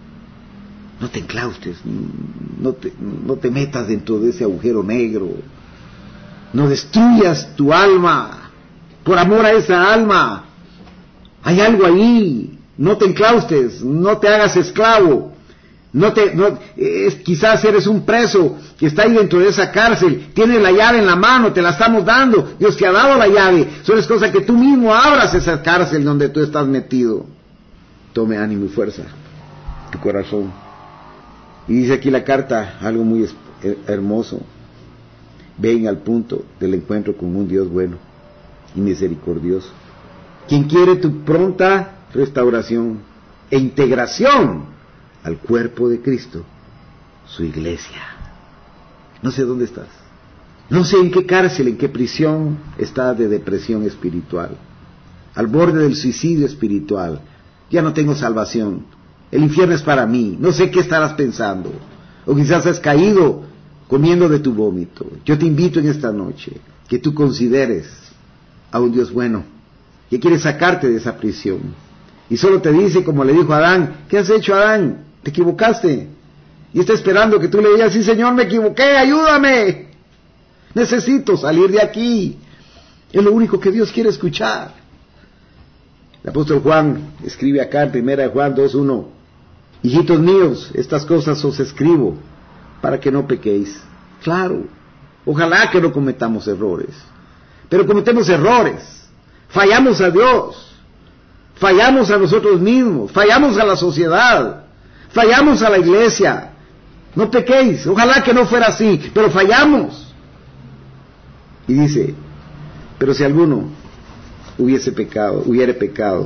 no te enclaustres, no te, no te metas dentro de ese agujero negro, no destruyas tu alma, por amor a esa alma, hay algo ahí, no te enclaustres, no te hagas esclavo. No te, no, es, quizás eres un preso que está ahí dentro de esa cárcel, tienes la llave en la mano, te la estamos dando, Dios te ha dado la llave, solo es cosa que tú mismo abras esa cárcel donde tú estás metido. Tome ánimo y fuerza tu corazón. Y dice aquí la carta algo muy hermoso: ven al punto del encuentro con un Dios bueno y misericordioso, quien quiere tu pronta restauración e integración al cuerpo de Cristo, su iglesia. No sé dónde estás, no sé en qué cárcel, en qué prisión estás de depresión espiritual, al borde del suicidio espiritual. Ya no tengo salvación, el infierno es para mí, no sé qué estarás pensando, o quizás has caído comiendo de tu vómito. Yo te invito en esta noche que tú consideres a un Dios bueno que quiere sacarte de esa prisión, y solo te dice, como le dijo a Adán: ¿qué has hecho, Adán? Te equivocaste. Y está esperando que tú le digas: sí, Señor, me equivoqué, ayúdame, necesito salir de aquí. Es lo único que Dios quiere escuchar. El apóstol Juan escribe acá en primera de Juan dos uno: hijitos míos, estas cosas os escribo para que no pequéis. Claro, ojalá que no cometamos errores, pero cometemos errores, fallamos a Dios, fallamos a nosotros mismos, fallamos a la sociedad, fallamos a la iglesia. No pequéis, ojalá que no fuera así, pero fallamos. Y dice: pero si alguno hubiese pecado, hubiere pecado,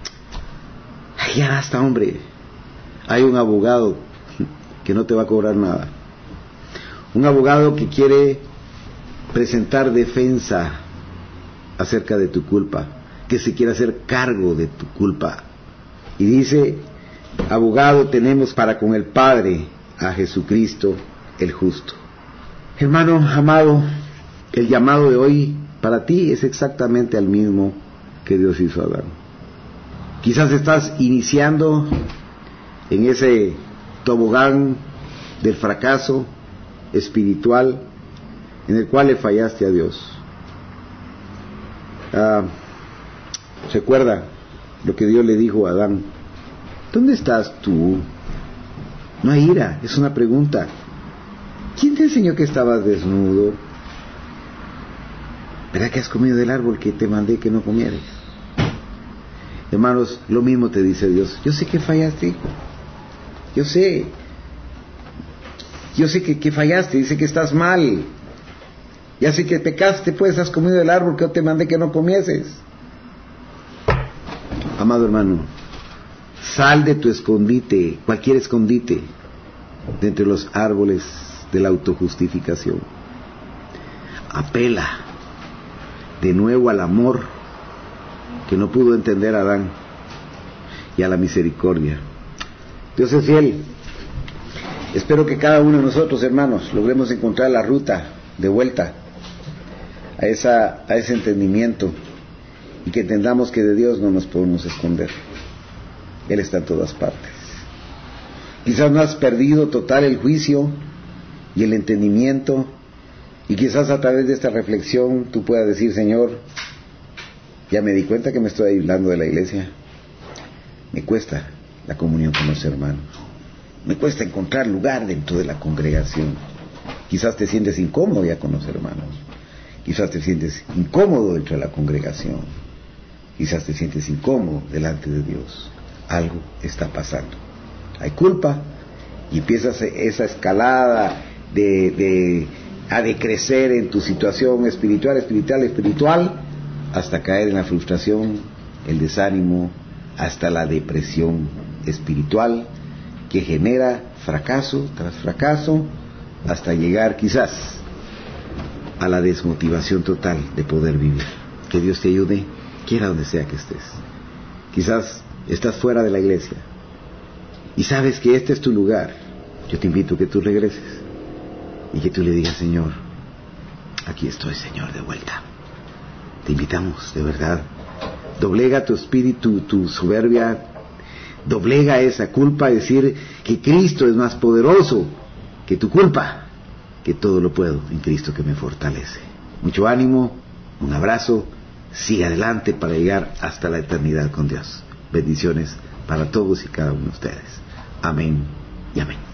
ya basta, hombre, hay un abogado que no te va a cobrar nada, un abogado que quiere presentar defensa acerca de tu culpa, que se quiere hacer cargo de tu culpa. Y dice: abogado tenemos para con el Padre, a Jesucristo el justo. Hermano amado, el llamado de hoy para ti es exactamente el mismo que Dios hizo a Adán. Quizás estás iniciando en ese tobogán del fracaso espiritual en el cual le fallaste a Dios. Ah, recuerda lo que Dios le dijo a Adán: ¿dónde estás tú? No hay ira, es una pregunta. ¿Quién te enseñó que estabas desnudo? ¿Verdad que has comido del árbol que te mandé que no comieras? Hermanos, lo mismo te dice Dios. Yo sé que fallaste. Yo sé. Yo sé que, que fallaste. Dice que estás mal. Ya sé que pecaste, pues has comido del árbol que yo te mandé que no comieses. Amado hermano, sal de tu escondite, cualquier escondite, de entre los árboles de la autojustificación. Apela de nuevo al amor que no pudo entender Adán y a la misericordia. Dios es fiel. Espero que cada uno de nosotros, hermanos, logremos encontrar la ruta de vuelta a esa, a ese entendimiento, y que entendamos que de Dios no nos podemos esconder. Él está en todas partes. Quizás no has perdido total el juicio y el entendimiento, y quizás a través de esta reflexión tú puedas decir: Señor, ya me di cuenta que me estoy aislando de la iglesia. Me cuesta la comunión con los hermanos. Me cuesta encontrar lugar dentro de la congregación. Quizás te sientes incómodo ya con los hermanos. Quizás te sientes incómodo dentro de la congregación. Quizás te sientes incómodo delante de Dios. Algo está pasando. Hay culpa, y empiezas esa escalada de, de a decrecer en tu situación espiritual, espiritual, espiritual, hasta caer en la frustración, el desánimo, hasta la depresión espiritual, que genera fracaso tras fracaso, hasta llegar quizás a la desmotivación total de poder vivir. Que Dios te ayude, quiera donde sea que estés. Quizás estás fuera de la iglesia y sabes que este es tu lugar. Yo te invito a que tú regreses y que tú le digas: Señor, aquí estoy, Señor, de vuelta. Te invitamos, de verdad. Doblega tu espíritu, tu soberbia, doblega esa culpa, decir que Cristo es más poderoso que tu culpa, que todo lo puedo en Cristo que me fortalece. Mucho ánimo, un abrazo, sigue adelante para llegar hasta la eternidad con Dios. Bendiciones para todos y cada uno de ustedes. Amén y amén.